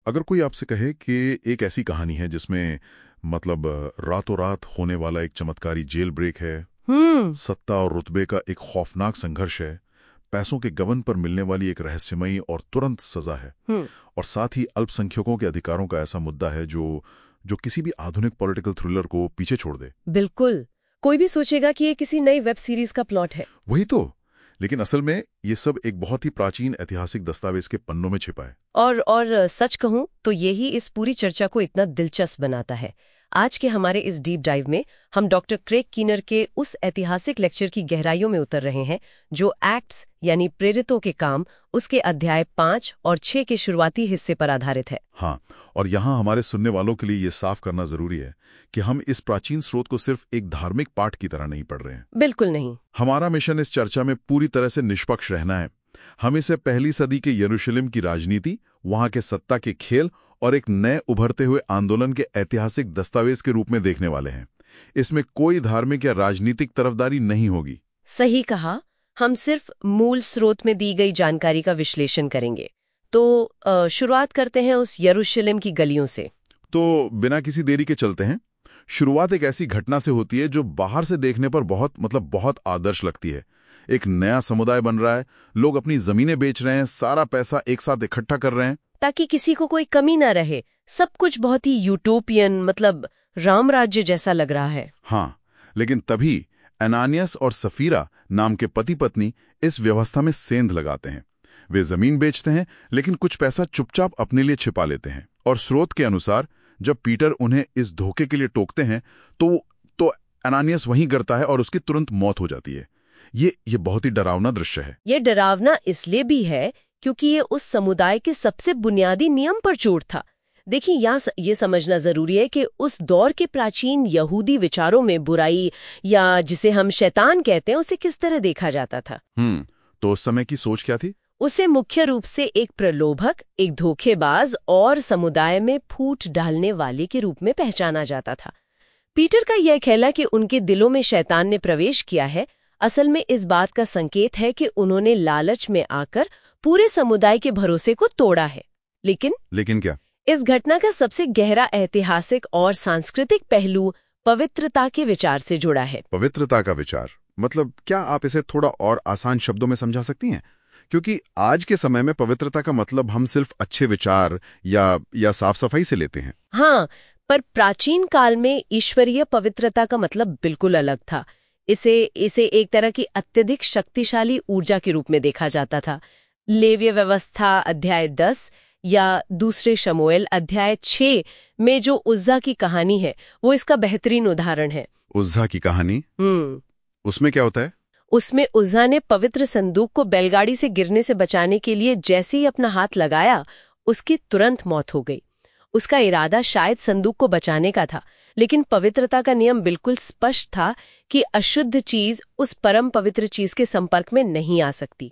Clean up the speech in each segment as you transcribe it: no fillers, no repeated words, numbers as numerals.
अगर कोई आपसे कहे कि एक ऐसी कहानी है जिसमें मतलब रातों रात होने वाला एक चमत्कारी जेल ब्रेक है, सत्ता और रुतबे का एक खौफनाक संघर्ष है, पैसों के गबन पर मिलने वाली एक रहस्यमयी और तुरंत सजा है, और साथ ही अल्पसंख्यकों के अधिकारों का ऐसा मुद्दा है जो किसी भी आधुनिक पॉलिटिकल थ्रिलर को पीछे छोड़ दे। बिल्कुल, कोई भी सोचेगा कि ये किसी नई वेब सीरीज का प्लॉट है। वही तो, लेकिन असल में ये सब एक बहुत ही प्राचीन ऐतिहासिक दस्तावेज के पन्नों में छिपा है। और सच कहूं तो यही इस पूरी चर्चा को इतना दिलचस्प बनाता है। आज के हमारे इस डीप डाइव में हम डॉक्टर क्रेग कीनर के उस ऐतिहासिक लेक्चर की गहराइयों में उतर रहे हैं जो एक्ट्स यानी प्रेरितों के काम उसके अध्याय 5 और 6 के शुरुआती हिस्से पर आधारित है। हाँ, और यहाँ हमारे सुनने वालों के लिए ये साफ करना जरूरी है कि हम इस प्राचीन स्रोत को सिर्फ एक धार्मिक पाठ की तरह नहीं पढ़ रहे हैं। बिल्कुल नहीं। हमारा मिशन इस चर्चा में पूरी तरह से निष्पक्ष रहना है। हम इसे पहली सदी के यरूशलेम की राजनीति, वहां के सत्ता के खेल और एक नए उभरते हुए आंदोलन के ऐतिहासिक दस्तावेज के रूप में देखने वाले हैं। इसमें कोई धार्मिक या राजनीतिक तरफदारी नहीं होगी। सही कहा, हम सिर्फ मूल स्रोत में दी गई जानकारी का विश्लेषण करेंगे। तो शुरुआत करते हैं उस यरूशलेम की गलियों से। तो बिना किसी देरी के चलते हैं। शुरुआत एक ऐसी घटना से होती है जो बाहर से देखने पर बहुत आदर्श लगती है। एक नया समुदाय बन रहा है, लोग अपनी जमीनें बेच रहे हैं, सारा पैसा एक साथ इकट्ठा कर रहे हैं ताकि किसी को कोई कमी ना रहे। सब कुछ बहुत ही यूटोपियन, मतलब राम राज्य जैसा लग रहा है। हाँ, लेकिन तभी अनानियास और सफीरा नाम के पति पत्नी इस व्यवस्था में सेंध लगाते हैं। वे जमीन बेचते हैं, लेकिन कुछ पैसा चुपचाप अपने लिए छिपा लेते हैं। और स्रोत के अनुसार जब पीटर उन्हें इस धोखे के लिए टोकते हैं तो अनानियास वहीं गिरता है और उसकी तुरंत मौत हो जाती है। ये बहुत ही डरावना दृश्य है। ये डरावना इसलिए भी है क्योंकि ये उस समुदाय के सबसे बुनियादी नियम पर चोट था। देखिए, यहाँ ये समझना जरूरी है कि उस दौर के प्राचीन यहूदी विचारों में बुराई, या जिसे हम शैतान कहते हैं, उसे किस तरह देखा जाता था। तो उस समय की सोच क्या थी? उसे मुख्य रूप से एक प्रलोभक, एक धोखेबाज और समुदाय में फूट डालने वाले के रूप में पहचाना जाता था। पीटर का यह कहना कि उनके दिलों में शैतान ने प्रवेश किया है, असल में इस बात का संकेत है कि उन्होंने लालच में आकर पूरे समुदाय के भरोसे को तोड़ा है। लेकिन क्या? इस घटना का सबसे गहरा ऐतिहासिक और सांस्कृतिक पहलू पवित्रता के विचार से जुड़ा है। पवित्रता का विचार मतलब क्या? आप इसे थोड़ा और आसान शब्दों में समझा सकती हैं? क्योंकि आज के समय में पवित्रता का मतलब हम सिर्फ अच्छे विचार या साफ सफाई से लेते हैं। हाँ, पर प्राचीन काल में ईश्वरीय पवित्रता का मतलब बिल्कुल अलग था। इसे एक तरह की अत्यधिक शक्तिशाली ऊर्जा के रूप में देखा जाता था। लेवीय व्यवस्था अध्याय 10 या दूसरे शमूएल अध्याय 6 में जो उज्जा की कहानी है वो इसका बेहतरीन उदाहरण है। उज्जा की कहानी? उसमें क्या होता है? उसमें उज्जा ने पवित्र संदूक को बैलगाड़ी से गिरने से बचाने के लिए जैसे ही अपना हाथ लगाया, उसकी तुरंत मौत हो गई। उसका इरादा शायद संदूक को बचाने का था, लेकिन पवित्रता का नियम बिल्कुल स्पष्ट था कि अशुद्ध चीज उस परम पवित्र चीज के संपर्क में नहीं आ सकती।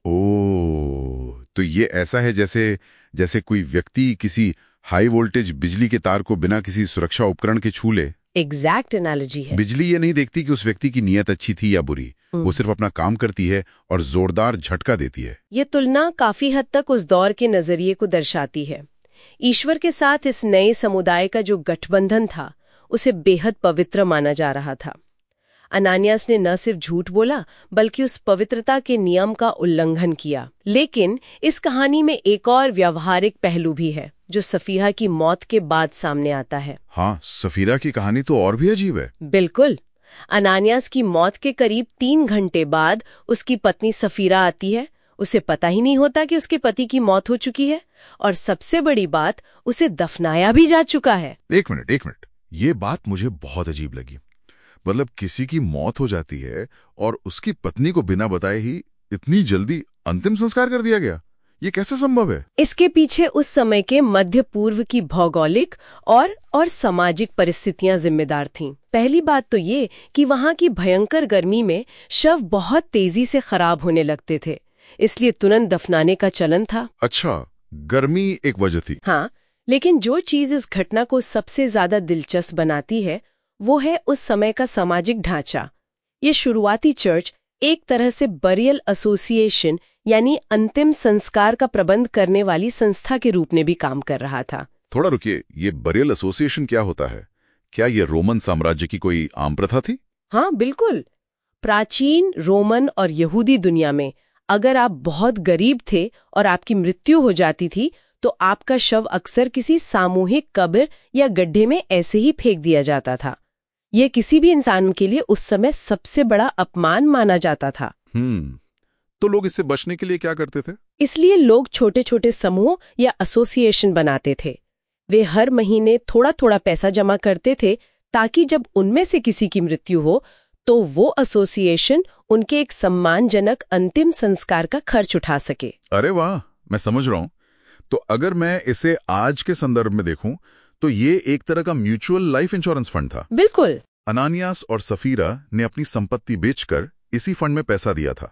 ओह, तो ये ऐसा है जैसे कोई व्यक्ति किसी हाई वोल्टेज बिजली के तार को बिना किसी सुरक्षा उपकरण के छू ले। एग्जैक्ट एनालॉजी है। बिजली ये नहीं देखती कि उस व्यक्ति की नीयत अच्छी थी या बुरी, वो सिर्फ अपना काम करती है और जोरदार झटका देती है। ये तुलना काफी हद तक उस दौर के नजरिए को दर्शाती है। ईश्वर के साथ इस नए समुदाय का जो गठबंधन था उसे बेहद पवित्र माना जा रहा था। अनानियास ने न सिर्फ झूठ बोला बल्कि उस पवित्रता के नियम का उल्लंघन किया। लेकिन इस कहानी में एक और व्यावहारिक पहलू भी है जो सफीरा की मौत के बाद सामने आता है। हाँ, सफीरा की कहानी तो और भी अजीब है। बिल्कुल। अनानियास की मौत के करीब 3 घंटे बाद उसकी पत्नी सफीरा आती है। उसे पता ही नहीं होता कि उसके पति की मौत हो चुकी है, और सबसे बड़ी बात, उसे दफनाया भी जा चुका है। एक मिनट, ये बात मुझे बहुत अजीब लगी। मतलब किसी की मौत हो जाती है और उसकी पत्नी को बिना बताए ही इतनी जल्दी अंतिम संस्कार कर दिया गया। ये कैसे संभव है? इसके पीछे उस समय के मध्य पूर्व की भौगोलिक और सामाजिक परिस्थितियां जिम्मेदार थीं। पहली बात तो ये कि वहां की भयंकर गर्मी में शव बहुत तेजी से खराब होने लगते थे, इसलिए तुरंत दफनाने का चलन था। अच्छा, गर्मी एक वजह थी। हाँ, लेकिन जो चीज इस घटना को सबसे ज्यादा दिलचस्प बनाती है वो है उस समय का सामाजिक ढांचा। ये शुरुआती चर्च एक तरह से बरियल एसोसिएशन यानी अंतिम संस्कार का प्रबंध करने वाली संस्था के रूप में भी काम कर रहा था। थोड़ा रुकिए, ये बरियल एसोसिएशन क्या होता है? क्या ये रोमन साम्राज्य की कोई आम प्रथा थी? हाँ बिल्कुल। प्राचीन रोमन और यहूदी दुनिया में अगर आप बहुत गरीब थे और आपकी मृत्यु हो जाती थी तो आपका शव अक्सर किसी सामूहिक कब्र या गड्ढे में ऐसे ही फेंक दिया जाता था। यह किसी भी इंसान के लिए उस समय सबसे बड़ा अपमान माना जाता था। तो लोग इससे बचने के लिए क्या करते थे? इसलिए लोग छोटे छोटे समूह या एसोसिएशन बनाते थे। वे हर महीने थोड़ा थोड़ा पैसा जमा करते थे ताकि जब उनमें से किसी की मृत्यु हो तो वो एसोसिएशन उनके एक सम्मानजनक अंतिम संस्कार का खर्च उठा सके। अरे वाह, मैं समझ रहा हूं। तो अगर मैं इसे आज के संदर्भ में देखूं तो ये एक तरह का म्यूचुअल लाइफ इंश्योरेंस फंड था। बिल्कुल। अनानियास और सफीरा ने अपनी संपत्ति बेचकर इसी फंड में पैसा दिया था।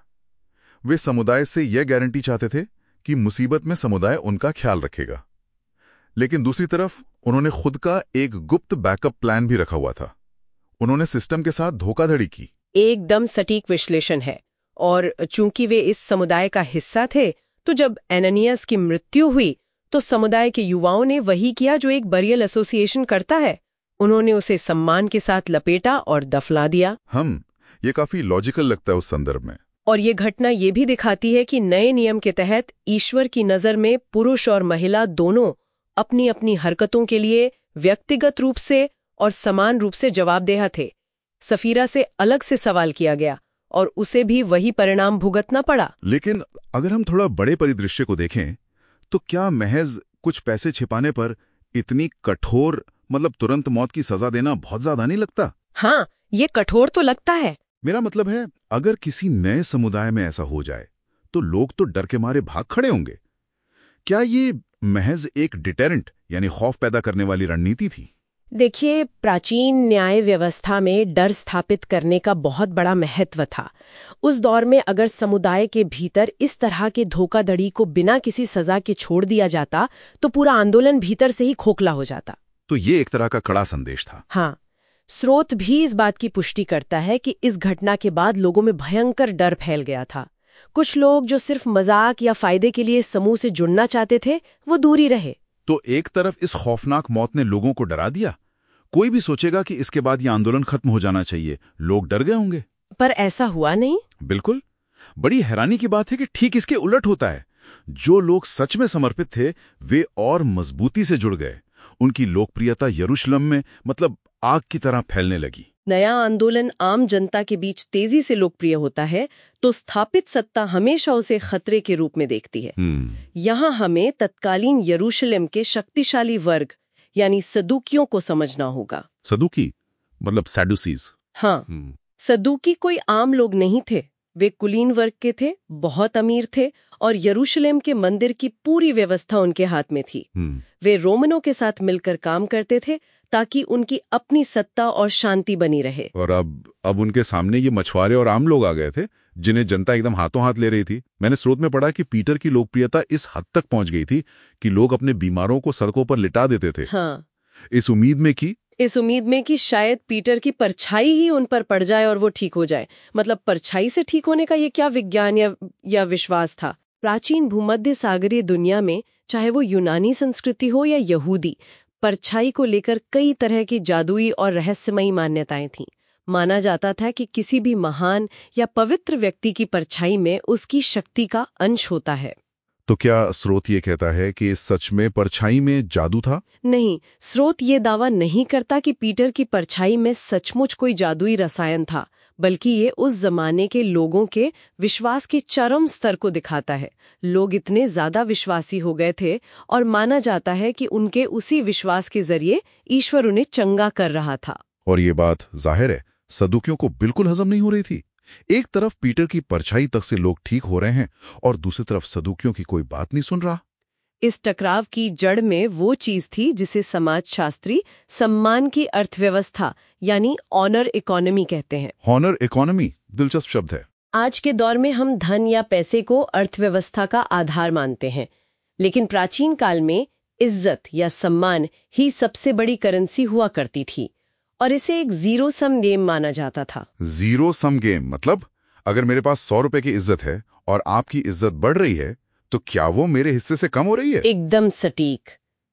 वे समुदाय से यह गारंटी चाहते थे कि मुसीबत में समुदाय उनका ख्याल रखेगा। लेकिन दूसरी तरफ उन्होंने खुद का एक गुप्त बैकअप प्लान भी रखा हुआ था। उन्होंने सिस्टम के साथ धोखाधड़ी की। एकदम सटीक विश्लेषण है। और चूंकि वे इस समुदाय का हिस्सा थे तो जब एनानियास की मृत्यु हुई तो समुदाय के युवाओं ने वही किया जो एक बरियल एसोसिएशन करता है। उन्होंने उसे सम्मान के साथ लपेटा और दफना दिया। ये काफी लॉजिकल लगता है उस संदर्भ में। और ये घटना ये भी दिखाती है कि नए नियम के तहत ईश्वर की नजर में पुरुष और महिला दोनों अपनी अपनी हरकतों के लिए व्यक्तिगत रूप से और समान रूप से जवाबदेह थे। सफीरा से अलग से सवाल किया गया और उसे भी वही परिणाम भुगतना पड़ा। लेकिन अगर हम थोड़ा बड़े परिदृश्य को देखें तो क्या महज कुछ पैसे छिपाने पर इतनी कठोर, मतलब तुरंत मौत की सजा देना बहुत ज्यादा नहीं लगता? हाँ, ये कठोर तो लगता है। मेरा मतलब है, अगर किसी नए समुदाय में ऐसा हो जाए तो लोग तो डर के मारे भाग खड़े होंगे। क्या ये महज एक डिटेरेंट यानी खौफ पैदा करने वाली रणनीति थी? देखिए, प्राचीन न्याय व्यवस्था में डर स्थापित करने का बहुत बड़ा महत्व था। उस दौर में अगर समुदाय के भीतर इस तरह के धोखाधड़ी को बिना किसी सजा के छोड़ दिया जाता तो पूरा आंदोलन भीतर से ही खोखला हो जाता। तो ये एक तरह का कड़ा संदेश था। हाँ, स्रोत भी इस बात की पुष्टि करता है कि इस घटना के बाद लोगों में भयंकर डर फैल गया था। कुछ लोग जो सिर्फ मजाक या फायदे के लिए समूह से जुड़ना चाहते थे वो दूरी रहे। तो एक तरफ इस खौफनाक मौत ने लोगों को डरा दिया। कोई भी सोचेगा कि इसके बाद ये आंदोलन खत्म हो जाना चाहिए, लोग डर गए होंगे। पर ऐसा हुआ नहीं। बिल्कुल। बड़ी हैरानी की बात है कि ठीक इसके उलट होता है। जो लोग सच में समर्पित थे वे और मजबूती से जुड़ गए। उनकी लोकप्रियता यरूशलेम में मतलब आग की तरह फैलने लगी। नया आंदोलन आम जनता के बीच तेजी से लोकप्रिय होता है तो स्थापित सत्ता हमेशा उसे खतरे के रूप में देखती है। यहाँ हमें तत्कालीन यरूशलेम के शक्तिशाली वर्ग यानी सदूकियों को समझना होगा। सदूकी मतलब सैडुसीज? हाँ, सदूकी कोई आम लोग नहीं थे। वे कुलीन वर्ग के थे, बहुत अमीर थे और यरूशलेम के मंदिर की पूरी व्यवस्था उनके हाथ में थी। वे रोमनों के साथ मिलकर काम करते थे ताकि उनकी अपनी सत्ता और शांति बनी रहे। और अब उनके सामने ये मछुआरे और आम लोग आ गए थे जिन्हें जनता एकदम हाथों हाथ ले रही थी। मैंने स्रोत में पढ़ा कि पीटर की लोकप्रियता इस हद तक पहुंच गई थी कि लोग अपने बीमारों को सड़कों पर लिटा देते थे। हाँ, इस उम्मीद में कि शायद पीटर की परछाई ही उन पर पड़ जाए और वो ठीक हो जाए। मतलब परछाई से ठीक होने का ये क्या विज्ञान या विश्वास था? प्राचीन भूमध्य सागरीय दुनिया में, चाहे वो यूनानी संस्कृति हो या यहूदी, परछाई को लेकर कई तरह की जादुई और रहस्यमयी मान्यताएं थीं। माना जाता था कि किसी भी महान या पवित्र व्यक्ति की परछाई में उसकी शक्ति का अंश होता है। तो क्या स्रोत ये कहता है कि सच में परछाई में जादू था? नहीं, स्रोत ये दावा नहीं करता कि पीटर की परछाई में सचमुच कोई जादुई रसायन था, बल्कि ये उस जमाने के लोगों के विश्वास के चरम स्तर को दिखाता है। लोग इतने ज्यादा विश्वासी हो गए थे और माना जाता है कि उनके उसी विश्वास के जरिए ईश्वर उन्हें चंगा कर रहा था। और ये बात जाहिर है सदूकियों को बिल्कुल हजम नहीं हो रही थी। एक तरफ पीटर की परछाई तक से लोग ठीक हो रहे हैं और दूसरी तरफ सदूकियों की कोई बात नहीं सुन रहा। इस टकराव की जड़ में वो चीज थी जिसे समाजशास्त्री सम्मान की अर्थव्यवस्था यानी ऑनर इकोनॉमी कहते हैं। ऑनर इकोनॉमी दिलचस्प शब्द है। आज के दौर में हम धन या पैसे को अर्थव्यवस्था का आधार मानते हैं, लेकिन प्राचीन काल में इज्जत या सम्मान ही सबसे बड़ी करेंसी हुआ करती थी और इसे एक जीरो सम गेम माना जाता था। जीरो सम गेम मतलब अगर मेरे पास 100 रुपए की इज्जत है और आपकी इज्जत बढ़ रही है तो क्या वो मेरे हिस्से से कम हो रही है? एकदम सटीक।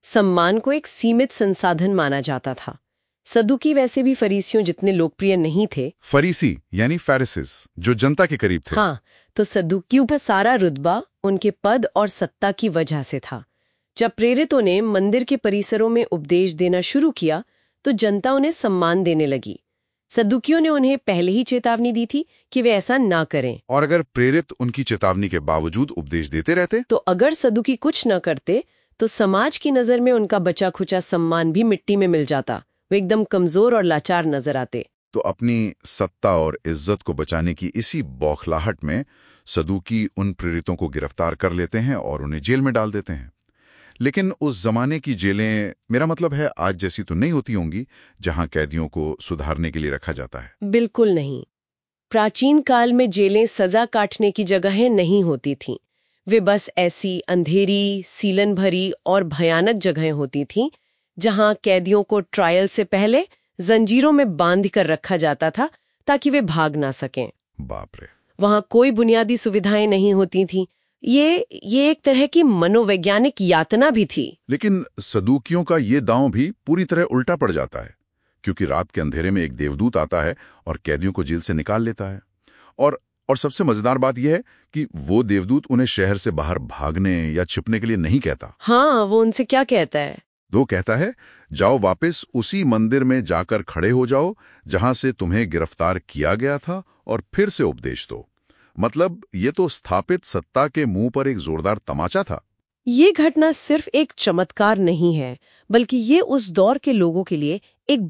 सम्मान को एक सीमित संसाधन माना जाता था। सदुकी वैसे भी फरीसियों जितने लोकप्रिय नहीं थे। फरीसी यानी फैरिसिस, जो जनता के करीब थे। हाँ, तो सदुकियों पर सारा रुतबा उनके पद और सत्ता की वजह से था। जब प्रेरितों ने मंदिर के परिसरों में उपदेश देना शुरू किया तो जनता उन्हें सम्मान देने लगी। सदुकियों ने उन्हें पहले ही चेतावनी दी थी कि वे ऐसा ना करें। और अगर प्रेरित उनकी चेतावनी के बावजूद उपदेश देते रहते तो अगर सदुकी कुछ न करते तो समाज की नजर में उनका बचा खुचा सम्मान भी मिट्टी में मिल जाता। वे एकदम कमजोर और लाचार नजर आते। तो अपनी सत्ता और इज्जत को बचाने की इसी बौखलाहट में सदुकी उन प्रेरितों को गिरफ्तार कर लेते हैं और उन्हें जेल में डाल देते हैं। लेकिन उस जमाने की जेलें, मेरा मतलब है, आज जैसी तो नहीं होती होंगी जहां कैदियों को सुधारने के लिए रखा जाता है। बिल्कुल नहीं। प्राचीन काल में जेलें सजा काटने की जगहें नहीं होती थीं। वे बस ऐसी अंधेरी, सीलन भरी और भयानक जगहें होती थीं जहां कैदियों को ट्रायल से पहले जंजीरों में बांध कर रखा जाता था ताकि वे भाग ना सकें। बाप रे। वहां कोई बुनियादी सुविधाएं नहीं होती थीं। ये एक तरह की मनोवैज्ञानिक यातना भी थी। लेकिन सदूकियों का ये दांव भी पूरी तरह उल्टा पड़ जाता है, क्योंकि रात के अंधेरे में एक देवदूत आता है और कैदियों को जेल से निकाल लेता है। और सबसे मजेदार बात यह है कि वो देवदूत उन्हें शहर से बाहर भागने या छिपने के लिए नहीं कहता। हाँ, वो उनसे क्या कहता है? वो कहता है, जाओ वापस उसी मंदिर में जाकर खड़े हो जाओ जहां से तुम्हें गिरफ्तार किया गया था और फिर से उपदेश दो। मतलब ये तो स्थापित सत्ता के मुंह पर एक जोरदार तमाचा था। ये घटना सिर्फ एक चमत्कार नहीं है, बल्कि ये उस दौर के लोगों के लिए एक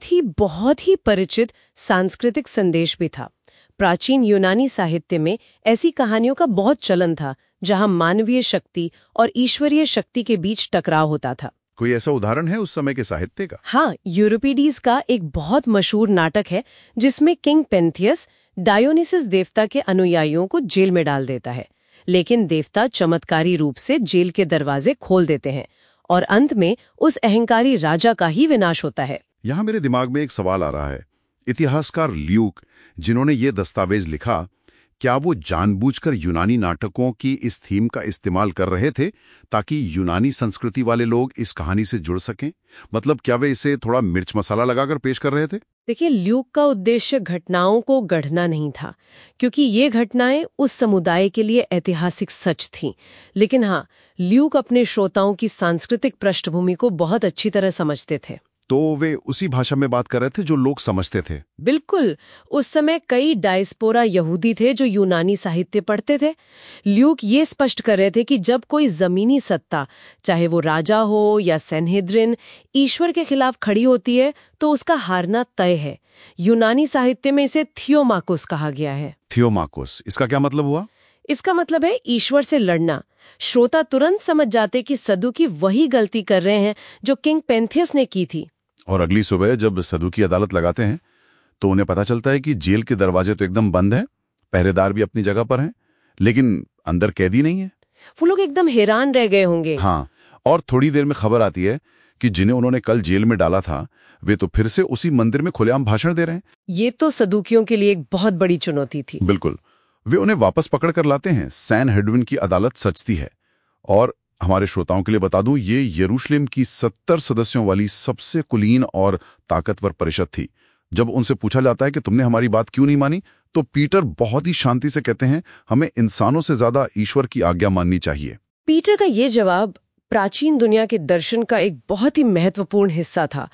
बहुत ही परिचित सांस्कृतिक संदेश भी था। प्राचीन यूनानी साहित्य में ऐसी कहानियों का बहुत चलन था जहां मानवीय शक्ति और ईश्वरीय शक्ति के बीच टकराव होता था। कोई ऐसा उदाहरण है उस समय के साहित्य का? हाँ, यूरिपिडीज का एक बहुत मशहूर नाटक है जिसमें किंग पेंथियस डायोनिसिस देवता के अनुयायियों को जेल में डाल देता है, लेकिन देवता चमत्कारी रूप से जेल के दरवाजे खोल देते हैं और अंत में उस अहंकारी राजा का ही विनाश होता है। यहाँ मेरे दिमाग में एक सवाल आ रहा है। इतिहासकार ल्यूक, जिन्होंने ये दस्तावेज लिखा, क्या वो जानबूझकर यूनानी नाटकों की इस थीम का इस्तेमाल कर रहे थे ताकि यूनानी संस्कृति वाले लोग इस कहानी से जुड़ सकें? मतलब क्या वे इसे थोड़ा मिर्च मसाला लगाकर पेश कर रहे थे? देखिए, ल्यूक का उद्देश्य घटनाओं को गढ़ना नहीं था, क्योंकि ये घटनाएं उस समुदाय के लिए ऐतिहासिक सच थीं। लेकिन हाँ, ल्यूक अपने श्रोताओं की सांस्कृतिक पृष्ठभूमि को बहुत अच्छी तरह समझते थे। तो वे उसी भाषा में बात कर रहे थे जो लोग समझते थे। बिल्कुल। उस समय कई डायस्पोरा यहूदी थे जो यूनानी साहित्य पढ़ते थे। ल्यूक ये स्पष्ट कर रहे थे कि जब कोई जमीनी सत्ता, चाहे वो राजा हो या सैनहेड्रिन, ईश्वर के खिलाफ खड़ी होती है तो उसका हारना तय है। यूनानी साहित्य में इसे थियोमाकोस कहा गया है। थियोमाकोस, इसका क्या मतलब हुआ? इसका मतलब है ईश्वर से लड़ना। श्रोता तुरंत समझ जाते कि सदुकी वही गलती कर रहे हैं जो किंग पेंथियस ने की थी। और अगली सुबह जब सदुकी अदालत लगाते हैं तो उन्हें पता चलता है कि जेल के दरवाजे तो एकदम बंद हैं, पहरेदार भी अपनी जगह पर हैं, लेकिन अंदर कैदी नहीं है। वो लोग एकदम हैरान रह गए होंगे। हाँ, और थोड़ी देर में खबर आती है कि जिन्हें उन्होंने कल जेल में डाला था वे तो फिर से उसी मंदिर में खुलेआम भाषण दे रहे हैं। ये तो सदुकियों के लिए एक बहुत बड़ी चुनौती थी। बिल्कुल। वे उन्हें वापस पकड़ कर लाते हैं। सैनहेड्रिन की अदालत सचती है। और हमारे श्रोताओं के लिए बता दूं, ये यरूशलेम की 70 सदस्यों वाली सबसे कुलीन और ताकतवर परिषद थी। जब उनसे पूछा जाता है कि तुमने हमारी बात क्यों नहीं मानी, तो पीटर बहुत ही शांति से कहते हैं, हमें इंसानों से ज्यादा ईश्वर की आज्ञा माननी चाहिए। पीटर का ये जवाब प्राचीन दुनिया के दर्शन का एक बहुत ही महत्वपूर्ण हिस्सा था।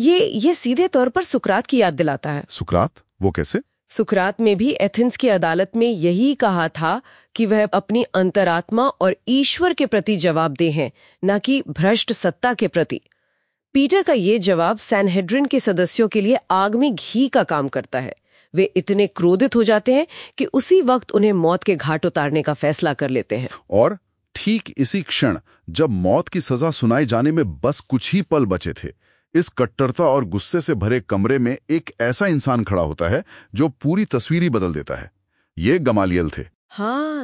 ये सीधे तौर पर सुकरात की याद दिलाता है। सुकरात? वो कैसे? सुकरात में भी एथेंस की अदालत में यही कहा था कि वह अपनी अंतरात्मा और ईश्वर के प्रति जवाबदेह हैं, न कि भ्रष्ट सत्ता के प्रति। पीटर का ये जवाब सैनहेड्रिन के सदस्यों के लिए आग में घी का काम करता है। वे इतने क्रोधित हो जाते हैं कि उसी वक्त उन्हें मौत के घाट उतारने का फैसला कर लेते हैं। और ठीक इसी क्षण जब मौत की सजा सुनाए जाने में बस कुछ ही पल बचे थे, इस कट्टरता और गुस्से से भरे कमरे में एक ऐसा इंसान खड़ा होता है जो पूरी तस्वीर ही बदल देता है। ये गमालियल थे। हाँ,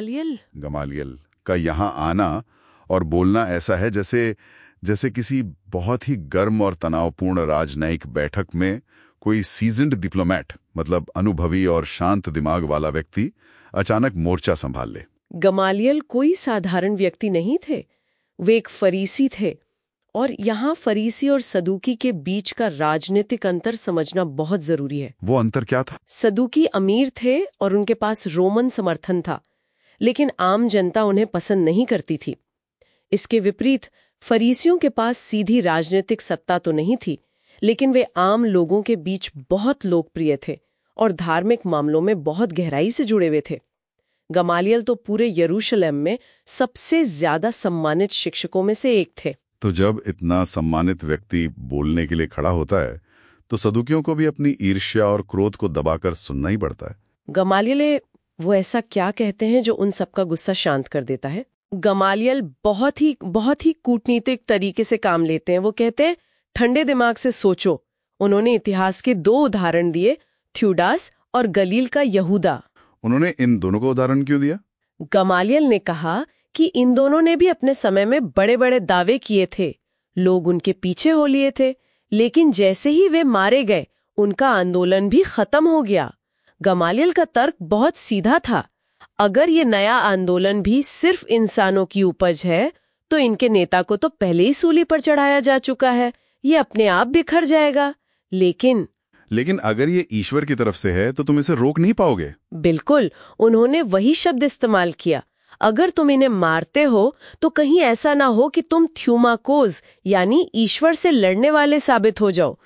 गमालियल का यहाँ आना और बोलना ऐसा है जैसे किसी बहुत ही गर्म और तनावपूर्ण राजनयिक बैठक में कोई सीजन्ड डिप्लोमेट, मतलब अनुभवी और शांत दिमाग वाला व्यक्ति, अचानक मोर्चा संभाल ले। गमालियल कोई साधारण व्यक्ति नहीं थे। वे एक फरीसी थे, और यहाँ फरीसी और सदूकी के बीच का राजनीतिक अंतर समझना बहुत जरूरी है। वो अंतर क्या था? सदूकी अमीर थे और उनके पास रोमन समर्थन था, लेकिन आम जनता उन्हें पसंद नहीं करती थी। इसके विपरीत फरीसियों के पास सीधी राजनीतिक सत्ता तो नहीं थी, लेकिन वे आम लोगों के बीच बहुत लोकप्रिय थे और धार्मिक मामलों में बहुत गहराई से जुड़े हुए थे। गमालियल तो पूरे यरूशलेम में सबसे ज्यादा सम्मानित शिक्षकों में से एक थे। तो जब इतना सम्मानित व्यक्ति बोलने के लिए खड़ा होता है तो सदूकियों को भी अपनी ईर्ष्या और क्रोध को दबाकर सुनना ही पड़ता है। गमालियल वो ऐसा क्या कहते हैं जो उन सबका गुस्सा शांत कर देता है? गमालियल बहुत ही कूटनीतिक तरीके से काम लेते हैं। वो कहते हैं, ठंडे दिमाग से सोचो। उन्होंने इतिहास के 2 उदाहरण दिए, थ्यूडास और गलील का यहूदा। उन्होंने इन दोनों को उदाहरण क्यों दिया? गमालियल ने कहा कि इन दोनों ने भी अपने समय में बड़े बड़े दावे किए थे, लोग उनके पीछे हो लिए थे, लेकिन जैसे ही वे मारे गए उनका आंदोलन भी खत्म हो गया। गमालियल का तर्क बहुत सीधा था, अगर ये नया आंदोलन भी सिर्फ इंसानों की उपज है तो इनके नेता को तो पहले ही सूली पर चढ़ाया जा चुका है, ये अपने आप बिखर जाएगा। लेकिन अगर ये ईश्वर की तरफ से है तो तुम इसे रोक नहीं पाओगे। बिल्कुल, उन्होंने वही शब्द इस्तेमाल किया। अगर तुम इन्हें मारते हो तो कहीं ऐसा ना हो कि तुम थ्यूमाकोज यानी ईश्वर से लड़ने वाले साबित हो जाओ।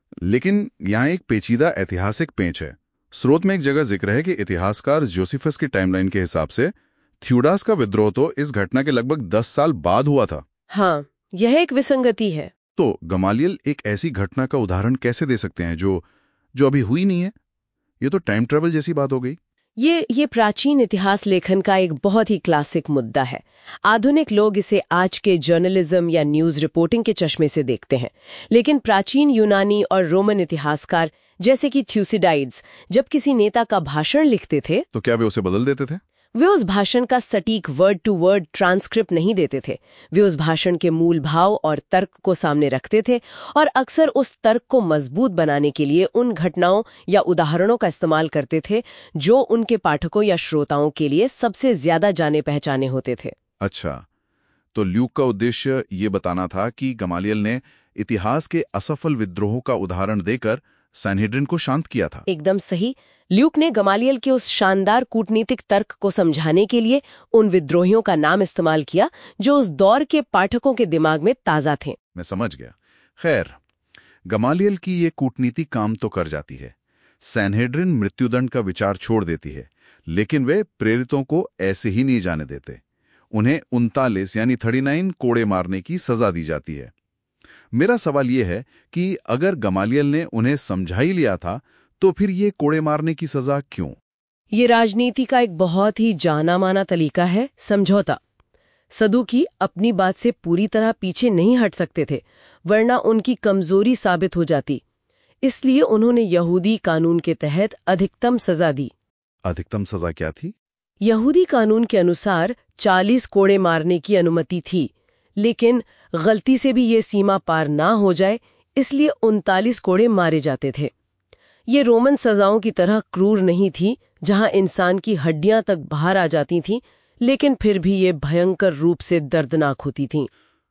लेकिन यहाँ एक पेचीदा ऐतिहासिक पेंच है। स्रोत में एक जगह जिक्र है कि इतिहासकार जोसेफस की टाइमलाइन के हिसाब से थ्यूडास का विद्रोह तो इस घटना के लगभग 10 साल बाद हुआ था। हाँ, यह एक विसंगति है। तो गमालियल एक ऐसी घटना का उदाहरण कैसे दे सकते हैं जो अभी हुई नहीं है? ये तो टाइम ट्रेवल जैसी बात हो गई। ये प्राचीन इतिहास लेखन का एक बहुत ही क्लासिक मुद्दा है। आधुनिक लोग इसे आज के जर्नलिज्म या न्यूज रिपोर्टिंग के चश्मे से देखते हैं, लेकिन प्राचीन यूनानी और रोमन इतिहासकार जैसे कि थ्यूसिडाइड्स जब किसी नेता का भाषण लिखते थे तो क्या वे उसे बदल देते थे? वे उस भाषण का सटीक वर्ड टू वर्ड ट्रांसक्रिप्ट नहीं देते थे। वे उस भाषण के मूल भाव और तर्क को सामने रखते थे और अक्सर उस तर्क को मजबूत बनाने के लिए उन घटनाओं या उदाहरणों का इस्तेमाल करते थे जो उनके पाठकों या श्रोताओं के लिए सबसे ज्यादा जाने पहचाने होते थे। अच्छा, तो ल्यूक का उद्देश्य ये बताना था कि गमालियल ने इतिहास के असफल विद्रोहों का उदाहरण देकर सैनहेड्रिन को शांत किया था। एकदम सही। ल्यूक ने गमालियल के उस शानदार कूटनीतिक तर्क को समझाने के लिए उन विद्रोहियों का नाम इस्तेमाल किया जो उस दौर के पाठकों के दिमाग में ताजा थे। मैं समझ गया। खैर, गमालियल की ये कूटनीति काम तो कर जाती है। सैनहेड्रिन मृत्युदंड का विचार छोड़ देती है, लेकिन वे प्रेरितों को ऐसे ही नहीं जाने देते। उन्हें 39 यानी 39 कोड़े मारने की सजा दी जाती है। मेरा सवाल यह है कि अगर गमालियल ने उन्हें समझा ही लिया था तो फिर ये कोड़े मारने की सजा क्यों? ये राजनीति का एक बहुत ही जाना माना तरीका है, समझौता। सदूकी अपनी बात से पूरी तरह पीछे नहीं हट सकते थे, वरना उनकी कमजोरी साबित हो जाती। इसलिए उन्होंने यहूदी कानून के तहत अधिकतम सजा दी। अधिकतम सजा क्या थी? यहूदी कानून के अनुसार 40 कोड़े मारने की अनुमति थी, लेकिन गलती से भी ये सीमा पार ना हो जाए इसलिए 39 कोड़े मारे जाते थे। ये रोमन सजाओं की तरह क्रूर नहीं थी जहां इंसान की हड्डियां तक बाहर आ जाती थीं, लेकिन फिर भी ये भयंकर रूप से दर्दनाक होती थीं।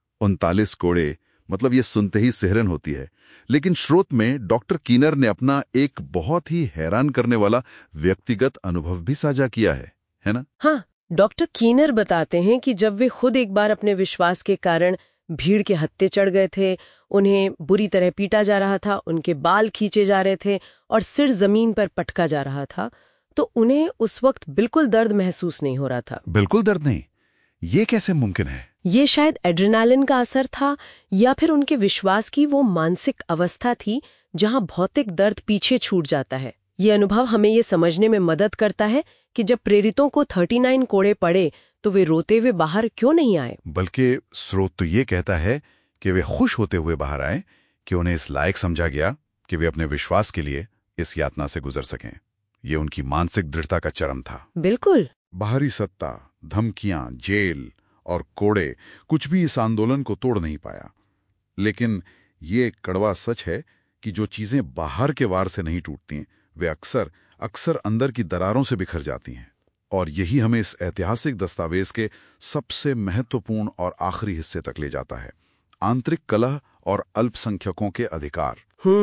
39 कोड़े, मतलब ये सुनते ही सिहरन होती है। लेकिन स्रोत में डॉक्टर कीनर ने अपना एक बहुत ही हैरान करने वाला व्यक्तिगत अनुभव भी साझा किया है ना? हाँ, डॉक्टर कीनर बताते हैं कि जब वे खुद एक बार अपने विश्वास के कारण भीड़ के हत्थे चढ़ गए थे, उन्हें बुरी तरह पीटा जा रहा था, उनके बाल खींचे जा रहे थे और सिर जमीन पर पटका जा रहा था, तो उन्हें उस वक्त बिल्कुल दर्द महसूस नहीं हो रहा था। बिल्कुल दर्द नहीं? ये कैसे मुमकिन है? ये शायद एड्रेनालिन का असर था या फिर उनके विश्वास की वो मानसिक अवस्था थी जहां भौतिक दर्द पीछे छूट जाता है। ये अनुभव हमें ये समझने में मदद करता है कि जब प्रेरितों को 39 कोड़े पड़े तो वे रोते हुए बाहर क्यों नहीं आए, बल्कि स्रोत तो ये कहता है कि वे खुश होते हुए बाहर आए कि उन्हें इस लायक समझा गया कि वे अपने विश्वास के लिए इस यातना से गुजर सकें। ये उनकी मानसिक दृढ़ता का चरम था। बिल्कुल। बाहरी सत्ता, धमकियां, जेल और कोड़े कुछ भी इस आंदोलन को तोड़ नहीं पाया। लेकिन ये कड़वा सच है कि जो चीजें बाहर के वार से नहीं टूटती वे अक्सर अंदर की दरारों से बिखर जाती हैं। और यही हमें इस ऐतिहासिक दस्तावेज के सबसे महत्वपूर्ण और आखिरी हिस्से तक ले जाता है। आंतरिक कलह और अल्पसंख्यकों के अधिकार।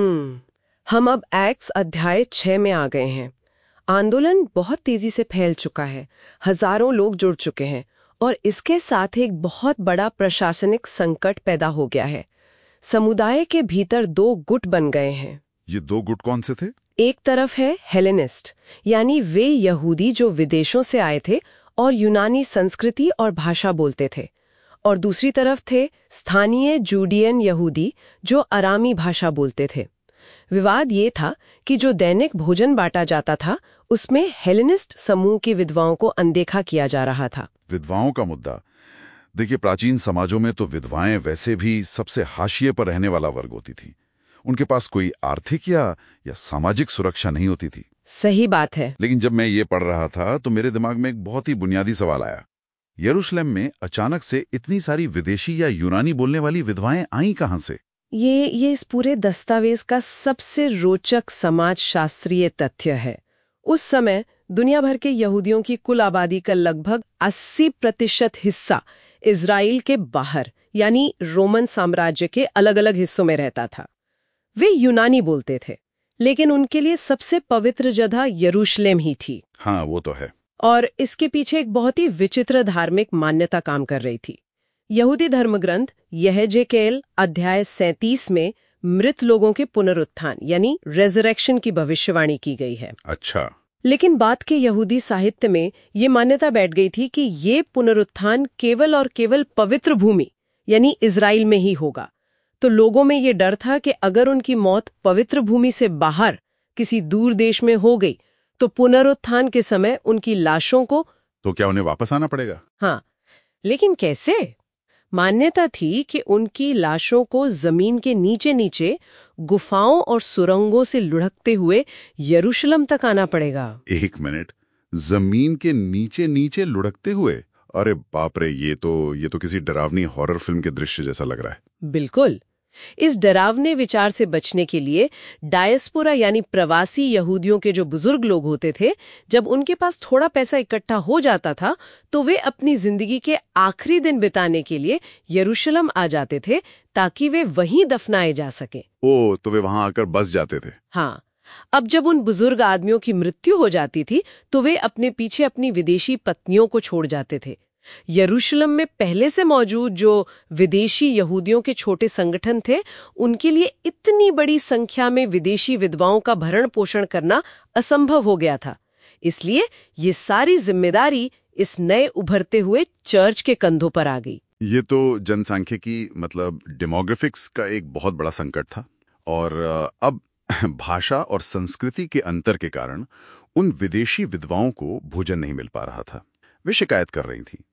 हम अब एक्ट्स अध्याय 6 में आ गए हैं। आंदोलन बहुत तेजी से फैल चुका है, हजारों लोग जुड़ चुके हैं और इसके साथ एक बहुत बड़ा प्रशासनिक संकट पैदा हो गया है। समुदाय के भीतर 2 गुट बन गए हैं। ये 2 गुट कौन से थे? एक तरफ है हेलेनिस्ट, यानी वे यहूदी जो विदेशों से आए थे और यूनानी संस्कृति और भाषा बोलते थे, और दूसरी तरफ थे स्थानीय जूडियन यहूदी जो अरामी भाषा बोलते थे। विवाद ये था कि जो दैनिक भोजन बांटा जाता था उसमें हेलेनिस्ट समूह की विधवाओं को अनदेखा किया जा रहा था। विधवाओं का मुद्दा, देखिए, प्राचीन समाजों में तो विधवाएं वैसे भी सबसे हाशिए पर रहने वाला वर्ग होती थी। उनके पास कोई आर्थिक या सामाजिक सुरक्षा नहीं होती थी। सही बात है। लेकिन जब मैं ये पढ़ रहा था तो मेरे दिमाग में एक बहुत ही बुनियादी सवाल आया। यरूशलेम में अचानक से इतनी सारी विदेशी या यूनानी बोलने वाली विधवाएं आई कहां से? ये इस पूरे दस्तावेज का सबसे रोचक समाजशास्त्रीय तथ्य है। उस समय दुनिया भर के यहूदियों की कुल आबादी का लगभग 80% हिस्सा इजराइल के बाहर यानी रोमन साम्राज्य के अलग-अलग हिस्सों में रहता था। वे यूनानी बोलते थे, लेकिन उनके लिए सबसे पवित्र जगह यरूशलेम ही थी। हाँ, वो तो है। और इसके पीछे एक बहुत ही विचित्र धार्मिक मान्यता काम कर रही थी। यहूदी धर्मग्रंथ यहेजकेल अध्याय 37 में मृत लोगों के पुनरुत्थान यानी रेजरेक्शन की भविष्यवाणी की गई है। अच्छा। लेकिन बाद के यहूदी साहित्य में ये मान्यता बैठ गई थी कि ये पुनरुत्थान केवल और केवल पवित्र भूमि यानी इजराइल में ही होगा। तो लोगों में ये डर था कि अगर उनकी मौत पवित्र भूमि से बाहर किसी दूर देश में हो गई तो पुनरुत्थान के समय उनकी लाशों को तो क्या उन्हें वापस आना पड़ेगा? हाँ, लेकिन कैसे? मान्यता थी कि उनकी लाशों को जमीन के नीचे नीचे गुफाओं और सुरंगों से लुढ़कते हुए यरूशलेम तक आना पड़ेगा। 1 मिनट, जमीन के नीचे नीचे लुढ़कते हुए? अरे बाप रे, ये तो किसी डरावनी हॉरर फिल्म के दृश्य जैसा लग रहा है। बिल्कुल। इस डरावने विचार से बचने के लिए डायस्पोरा यानी प्रवासी यहूदियों के जो बुजुर्ग लोग होते थे, जब उनके पास थोड़ा पैसा इकट्ठा हो जाता था तो वे अपनी जिंदगी के आखिरी दिन बिताने के लिए यरूशलेम आ जाते थे ताकि वे वहीं दफनाए जा सके। ओ, तो वे वहां आकर बस जाते थे। हाँ, अब जब उन बुजुर्ग आदमियों की मृत्यु हो जाती थी तो वे अपने पीछे अपनी विदेशी पत्नियों को छोड़ जाते थे। यरूशलेम में पहले से मौजूद जो विदेशी यहूदियों के छोटे संगठन थे, उनके लिए इतनी बड़ी संख्या में विदेशी विधवाओं का भरण पोषण करना असंभव हो गया था। इसलिए ये सारी जिम्मेदारी इस नए उभरते हुए चर्च के कंधों पर आ गई। ये तो जनसांख्यिकी मतलब डेमोग्राफिक्स का एक बहुत बड़ा संकट था। और अब भाषा और संस्कृति के अंतर के कारण उन विदेशी विधवाओं को भोजन नहीं मिल पा रहा था। वे शिकायत कर रही थी।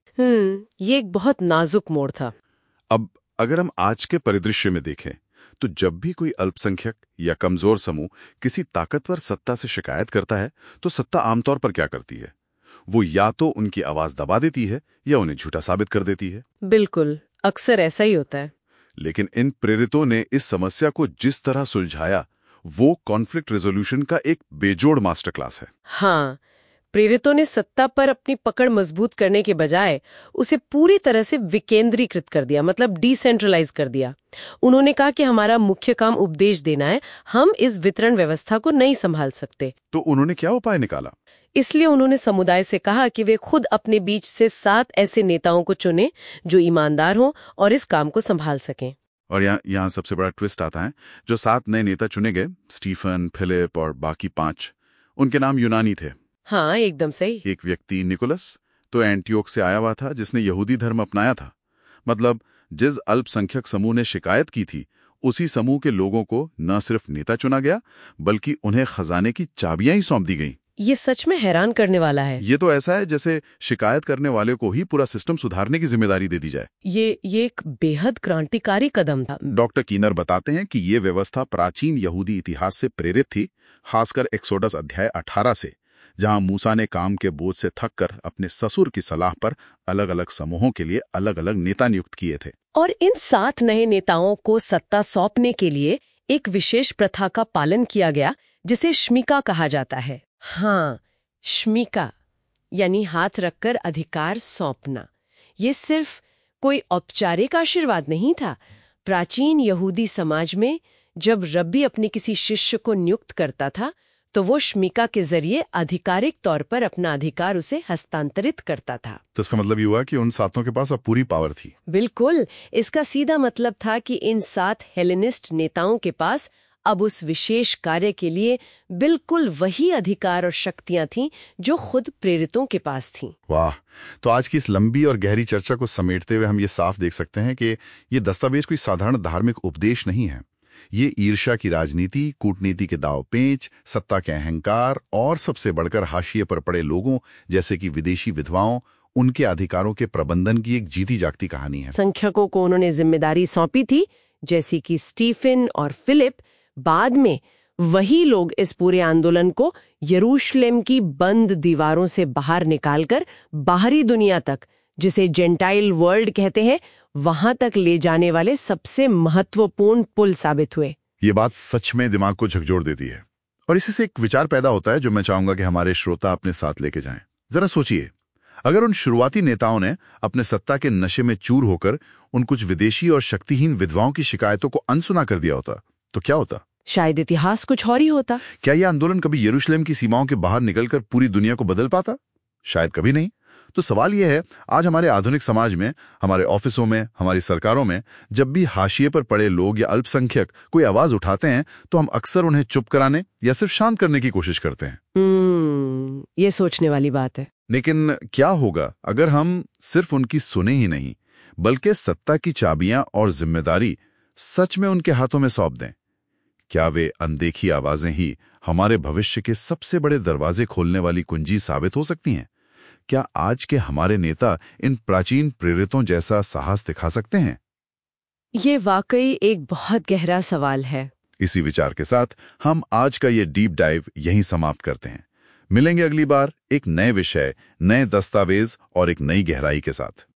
ये एक बहुत नाजुक मोड़ था। अब अगर हम आज के परिदृश्य में देखें तो जब भी कोई अल्पसंख्यक या कमजोर समूह किसी ताकतवर सत्ता से शिकायत करता है तो सत्ता आमतौर पर क्या करती है? वो या तो उनकी आवाज दबा देती है या उन्हें झूठा साबित कर देती है। बिल्कुल, अक्सर ऐसा ही होता है। लेकिन इन प्रेरितों ने इस समस्या को जिस तरह सुलझाया वो कॉन्फ्लिक्ट रेजोल्यूशन का एक बेजोड़ मास्टर क्लास है। हाँ, प्रेरितों ने सत्ता पर अपनी पकड़ मजबूत करने के बजाय उसे पूरी तरह से विकेंद्रीकृत कर दिया, मतलब डिसेंट्रलाइज कर दिया। उन्होंने कहा कि हमारा मुख्य काम उपदेश देना है, हम इस वितरण व्यवस्था को नहीं संभाल सकते। तो उन्होंने क्या उपाय निकाला? इसलिए उन्होंने समुदाय से कहा कि वे खुद अपने बीच से 7 ऐसे नेताओं को चुने जो ईमानदार हों और इस काम को संभाल सकें। और यहाँ सबसे बड़ा ट्विस्ट आता है। जो 7 नए नेता चुने गए, स्टीफन, फिलिप और बाकी 5, उनके नाम यूनानी थे। हाँ, एकदम सही। एक व्यक्ति निकोलस तो एंटियोक से आया हुआ था जिसने यहूदी धर्म अपनाया था। मतलब जिस अल्पसंख्यक समूह ने शिकायत की थी उसी समूह के लोगों को न सिर्फ नेता चुना गया बल्कि उन्हें खजाने की चाबियां ही सौंप दी गईं। ये सच में हैरान करने वाला है। ये तो ऐसा है जैसे शिकायत करने वाले को ही पूरा सिस्टम सुधारने की जिम्मेदारी दे दी जाए। ये एक बेहद क्रांतिकारी कदम था। डॉक्टर कीनर बताते हैं कि ये व्यवस्था प्राचीन यहूदी इतिहास से प्रेरित थी, खासकर एक्सोडस अध्याय 18 से, जहां मूसा ने काम के बोझ से थककर अपने ससुर की सलाह पर अलग अलग समूहों के लिए अलग अलग नेता नियुक्त किए थे। और इन 7 नए नेताओं को सत्ता सौंपने के लिए एक विशेष प्रथा का पालन किया गया जिसे श्मिका कहा जाता है। हाँ, श्मिका यानी हाथ रखकर अधिकार सौंपना। ये सिर्फ कोई औपचारिक आशीर्वाद नहीं था, प्राचीन यहूदी समाज में जब रब्बी अपने किसी शिष्य को नियुक्त करता था तो वो शमीका के जरिए आधिकारिक तौर पर अपना अधिकार उसे हस्तांतरित करता था। तो इसका मतलब ये हुआ कि उन सातों के पास अब पूरी पावर थी। बिल्कुल, इसका सीधा मतलब था कि इन 7 हेलेनिस्ट नेताओं के पास अब उस विशेष कार्य के लिए बिल्कुल वही अधिकार और शक्तियां थीं जो खुद प्रेरितों के पास थीं। वाह! तो आज की इस लंबी और गहरी चर्चा को समेटते हुए हम ये साफ देख सकते हैं कि ये दस्तावेज कोई साधारण धार्मिक उपदेश नहीं है। ये ईर्ष्या की राजनीति, कूटनीति के दाव पेंच, सत्ता के अहंकार और सबसे बढ़कर हाशिए पर पड़े लोगों जैसे कि विदेशी विधवाओं, उनके अधिकारों के प्रबंधन की एक जीती जागती कहानी है। संख्यकों को उन्होंने जिम्मेदारी सौंपी थी, जैसे कि स्टीफन और फिलिप। बाद में वही लोग इस पूरे आंदोलन को यरूशलेम की बंद दीवारों से बाहर निकालकर बाहरी दुनिया तक, जिसे जेंटाइल वर्ल्ड कहते हैं, वहां तक ले जाने वाले सबसे महत्वपूर्ण पुल साबित हुए। ये बात सच में दिमाग को झकझोर देती है और इसी से एक विचार पैदा होता है जो मैं चाहूंगा कि हमारे श्रोता अपने साथ लेके जाएं। जरा सोचिए, अगर उन शुरुआती नेताओं ने अपने सत्ता के नशे में चूर होकर उन कुछ विदेशी और शक्तिहीन विधवाओं की शिकायतों को अनसुना कर दिया होता तो क्या होता? शायद इतिहास कुछ और ही होता। क्या यह आंदोलन कभी यरूशलेम की सीमाओं के बाहर निकलकर पूरी दुनिया को बदल पाता? शायद कभी नहीं। तो सवाल यह है, आज हमारे आधुनिक समाज में, हमारे ऑफिसों में, हमारी सरकारों में जब भी हाशिए पर पड़े लोग या अल्पसंख्यक कोई आवाज उठाते हैं तो हम अक्सर उन्हें चुप कराने या सिर्फ शांत करने की कोशिश करते हैं। ये सोचने वाली बात है। लेकिन क्या होगा अगर हम सिर्फ उनकी सुने ही नहीं बल्कि सत्ता की चाबियां और जिम्मेदारी सच में उनके हाथों में सौंप दें? क्या वे अनदेखी आवाजें ही हमारे भविष्य के सबसे बड़े दरवाजे खोलने वाली कुंजी साबित हो सकती हैं? क्या आज के हमारे नेता इन प्राचीन प्रेरितों जैसा साहस दिखा सकते हैं? ये वाकई एक बहुत गहरा सवाल है। इसी विचार के साथ हम आज का ये डीप डाइव यहीं समाप्त करते हैं। मिलेंगे अगली बार एक नए विषय, नए दस्तावेज और एक नई गहराई के साथ।